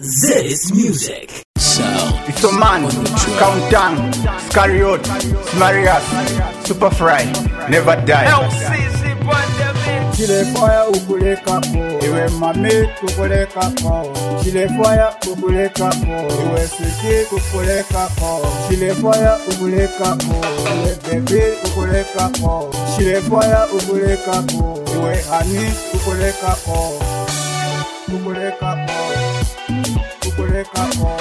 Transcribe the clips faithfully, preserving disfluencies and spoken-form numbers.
This music. So, it's a man, Countdown, Scariot, Smarias, Superfry, Never Die. Chile fire ukule kapo, iwe mame kukule kapo. Chile fire ukule kapo, iwe siki kukule kapo. Chile fire ukule kapo, iwe bebe kukule kapo. Chile fire ukule kapo, iwe hani kukule kapo. Kukule kapo, kukule kapo.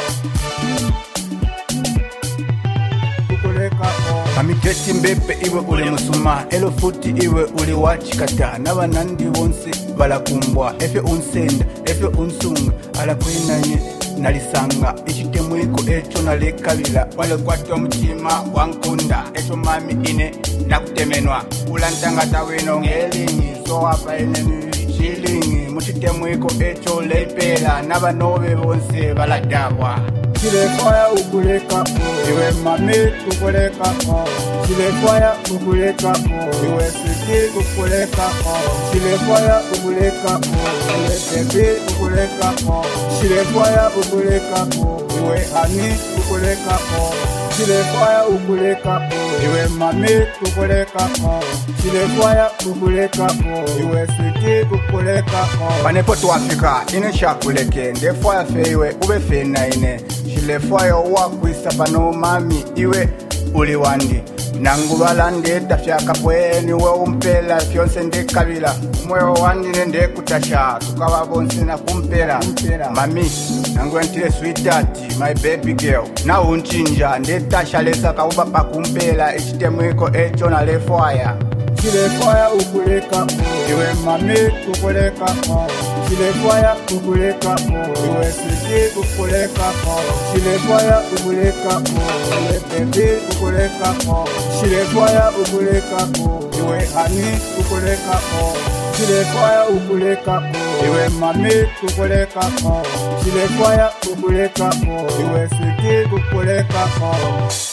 Amigeti mbepe iwe uli musuma, elo futi iwe uli wachikata. Naba nandi wonse balakumbwa, efe unsenda, efe unsunga. Ala kwenanye nalisanga, ichite mwiko echo nalekabila. Wale kwatu mchima wankunda, echo mami ine nakutemenwa. Ulantangata weno ngelingi, so hapa eneni shilingi. Muchite mwiko echo leipela, naba nobe wonse baladabwa. Chile fire ukule kapo, iwe mame kukule kapo. Chile fire ukule kapo, iwe siki kukule kapo. Chile fire ukule kapo, iwe bebe kukule kapo. Chile fire ukule kapo, iwe hani kukule kapo. Chile fire ukule kapo, iwe mame kukule kapo. Chile fire ukule kapo, iwe siki kukule kapo. Panepo tu Afrika, ine shakuleke, nde fire fe iwe ube fe na ine. Chile fire wakwisa pano mami iwe uli wandi. Nangulwala ndeta fyaka pweni we umpela fyonse ndekabila. Mwewa wandi nende kutasha, tukawa bonse na kumpela. Mami, nangwentile sweetheart, my baby girl. Na unchinja, ndeta shalesa kauba pa kumpela. Ichite mwiko echo na le fire. Chile fire ukule kapo, iwe mame kukule kapo. Chile fire ukule kapo, iwe siki kukule kapo. Chile fire ukule kapo, iwe bebe kukule kapo. Chile fire ukule kapo, iwe hani kukule kapo. Chile fire ukule kapo, iwe mame kukule kapo. Chile fire ukule kapo, iwe siki kukule kapo.